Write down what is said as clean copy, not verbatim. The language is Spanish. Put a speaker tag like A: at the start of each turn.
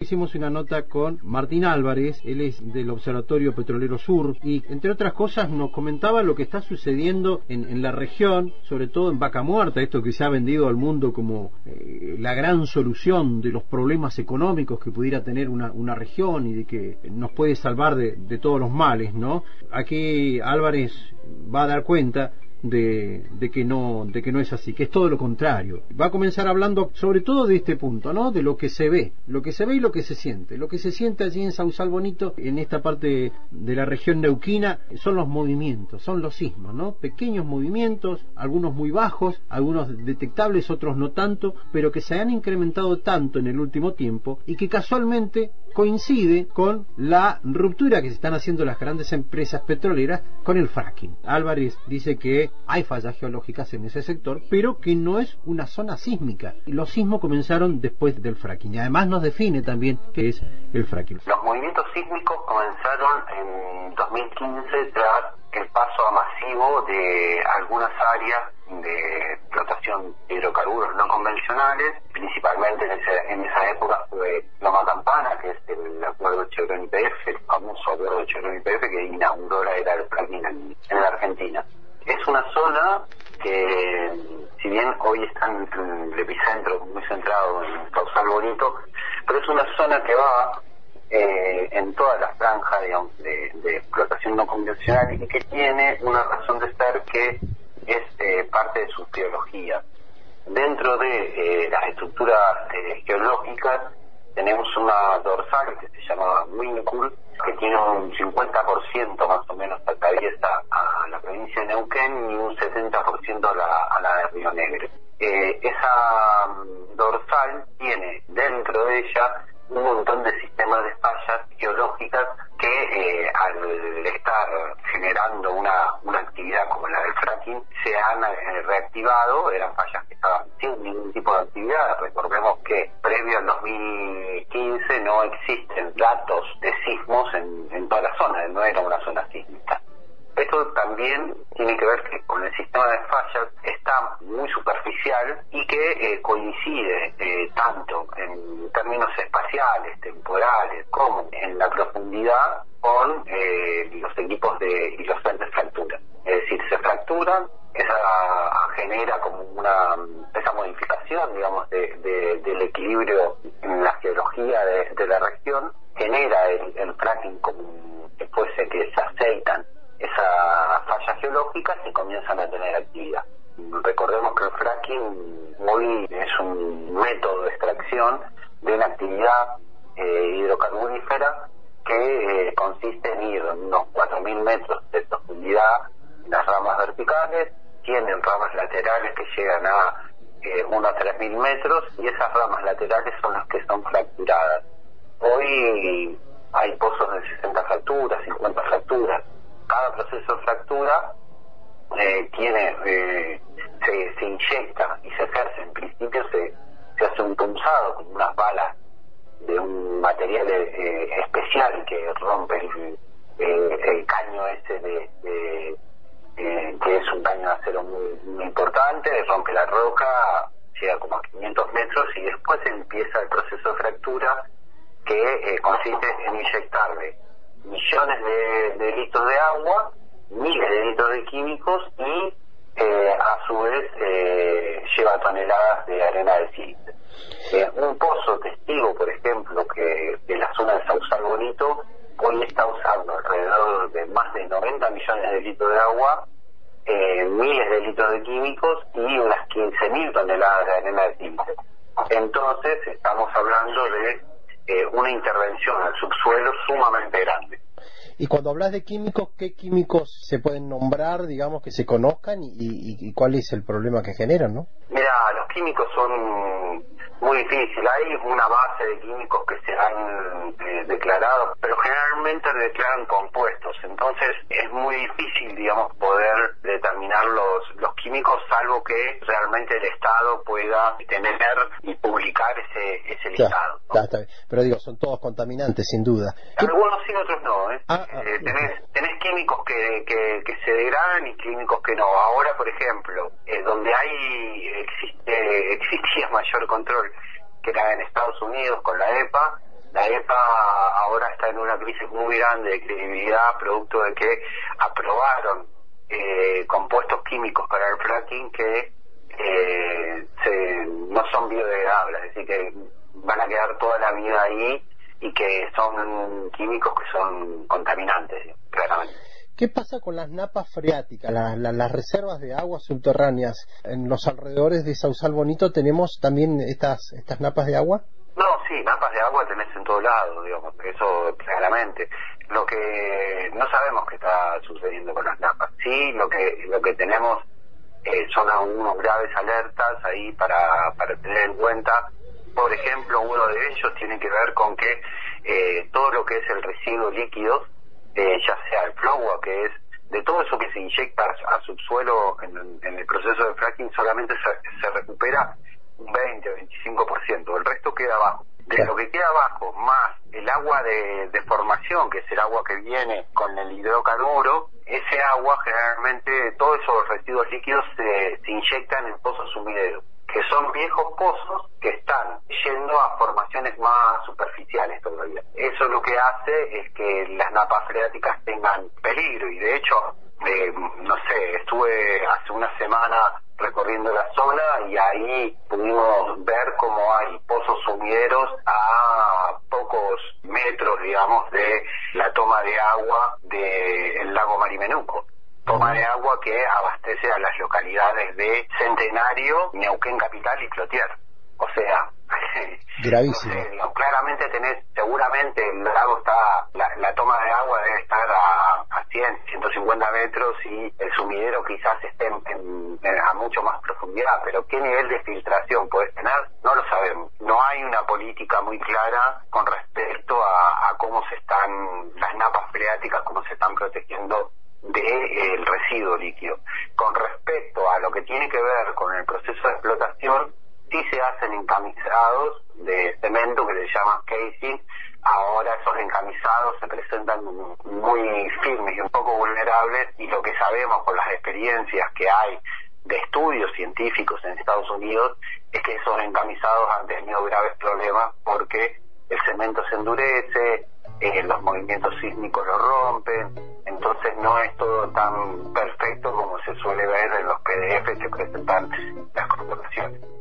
A: Hicimos una nota con Martín Álvarez, él es del Observatorio Petrolero Sur, y entre otras cosas nos comentaba lo que está sucediendo en la región, sobre todo en Vaca Muerta, esto que se ha vendido al mundo como la gran solución de los problemas económicos que pudiera tener una región y de que nos puede salvar de todos los males, ¿no? Aquí Álvarez va a dar cuenta de que no es así, que es todo lo contrario. Va a comenzar hablando sobre todo de este punto, ¿no? De lo que se ve y lo que se siente. Lo que se siente allí en Sausal Bonito, en esta parte de la región neuquina, son los movimientos, son los sismos, ¿no? Pequeños movimientos, algunos muy bajos, algunos detectables, otros no tanto, pero que se han incrementado tanto en el último tiempo y que casualmente coincide con la ruptura que se están haciendo las grandes empresas petroleras con el fracking. Álvarez dice que hay fallas geológicas en ese sector, pero que no es una zona sísmica. Los sismos comenzaron después del fracking y además nos define también qué es el fracking.
B: Los movimientos sísmicos comenzaron en 2015 tras el paso masivo de algunas áreas de explotación de hidrocarburos no convencionales, principalmente en esa época fue Loma Campana, que es el acuerdo Chevron-YPF, el famoso acuerdo Chevron-YPF que inauguró la era del fracking en la Argentina. Es una zona que, si bien hoy está en el epicentro muy centrado en Sausal Bonito, pero es una zona que va en toda la franja, digamos, de explotación no convencional y que tiene una razón de ser que es parte de su geología. Dentro de las estructuras geológicas tenemos una dorsal que se llama Wincul, que tiene un 50% más o menos atraviesa a la provincia de Neuquén y un 70% a la de Río Negro. Esa dorsal tiene dentro de ella un montón de sistemas de fallas geológicas que al estar generando una actividad como la del fracking se han reactivado. Eran fallas que estaban sin ningún tipo de actividad. Recordemos que previo al 2015 no existen datos de sismos en toda la zona, no era una zona sísmica. Esto también tiene que ver que con el sistema de fallas está muy superficial y que coincide tanto en términos espaciales, temporales, como en la profundidad con los equipos y los frentes de fractura. Es decir, se fracturan, esa genera como esa modificación, digamos, del equilibrio en la geología de la región, genera el fracking como que fuese que se aceitan esas fallas geológicas y comienzan a tener actividad. Recordemos que el fracking hoy es un método de extracción de una actividad hidrocarburífera que consiste en ir unos 4.000 metros de profundidad en las ramas verticales, tienen ramas laterales que llegan a unos 3.000 metros y esas ramas laterales son las que son fracturadas. Hoy hay pozos de 60 fracturas, 50 fracturas. Cada proceso de fractura se inyecta y se ejerce. En principio se hace un punzado con unas balas de un material especial que rompe el caño ese que es un caño de acero muy importante, rompe la roca, llega como a 500 metros y después empieza el proceso de fractura que consiste en inyectarle millones de litros de agua, miles de litros de químicos y a su vez lleva toneladas de arena de sílice. Un pozo testigo, por ejemplo, que de la zona de Sausal Bonito hoy está usando alrededor de más de 90 millones de litros de agua, miles de litros de químicos y unas 15.000 toneladas de arena de sílice. Entonces estamos hablando de una intervención al subsuelo sumamente grande.
A: Y cuando hablas de químicos, ¿qué químicos se pueden nombrar, digamos, que se conozcan y cuál es el problema que generan, no?
B: Mira, los químicos son muy difíciles. Hay una base de químicos que se han declarado, pero generalmente declaran compuestos. Entonces es muy difícil, digamos, poder determinar los químicos, salvo que realmente el Estado pueda tener y publicar ese listado, ¿no?
A: Está bien. Pero digo, son todos contaminantes, sin duda.
B: Algunos sí, otros no, ¿eh? Tenés químicos que se degradan y químicos que no. Ahora, por ejemplo, donde existía mayor control, que era en Estados Unidos con la EPA, La EPA ahora está en una crisis muy grande de credibilidad, producto de que aprobaron compuestos químicos para el fracking que no son biodegradables, es decir, que van a quedar toda la vida ahí y que son químicos que son contaminantes, claramente.
C: ¿Qué pasa con las napas freáticas, las reservas de aguas subterráneas? En los alrededores de Sausal Bonito tenemos también estas napas de agua.
B: No, sí, napas de agua tenés en todos lados, digamos, eso claramente. Lo que no sabemos qué está sucediendo con las napas. Sí, lo que tenemos son unos graves alertas ahí para tener en cuenta. Por ejemplo, uno de ellos tiene que ver con que todo lo que es el residuo líquido, ya sea el flowback, que es de todo eso que se inyecta a subsuelo en el proceso de fracking, solamente se recupera un 20-25%, el resto queda abajo. De lo que queda abajo, más el agua de formación, que es el agua que viene con el hidrocarburo, ese agua generalmente, todos esos residuos líquidos se inyectan en pozos sumideros, que son viejos pozos que están yendo a formaciones más superficiales todavía. Eso lo que hace es que las napas freáticas tengan peligro, y de hecho, no sé, estuve hace una semana recorriendo la zona y ahí pudimos ver cómo hay pozos sumideros a pocos metros, digamos, de la toma de agua del lago Marimenuco. Toma de agua que abastece a las localidades de Centenario, Neuquén Capital y Clotier. O sea,
C: gravísimo.
B: No sé, digamos, claramente seguramente el lago está, la toma de agua debe estar a 100, 150 metros y el sumidero quizás esté a mucho más profundidad, pero ¿qué nivel de filtración puede tener? No lo sabemos. No hay una política muy clara con respecto a cómo se están las napas freáticas, cómo se están protegiendo del residuo líquido. Con respecto a lo que tiene que ver con el proceso de explotación, sí se hacen encamisados de cemento que le llaman casing. Ahora esos encamisados se presentan muy firmes y un poco vulnerables, y lo que sabemos por las experiencias que hay de estudios científicos en Estados Unidos es que esos encamisados han tenido graves problemas porque el cemento se endurece, los movimientos sísmicos lo rompen, entonces no es todo tan perfecto como se suele ver en los PDF que presentan las corporaciones.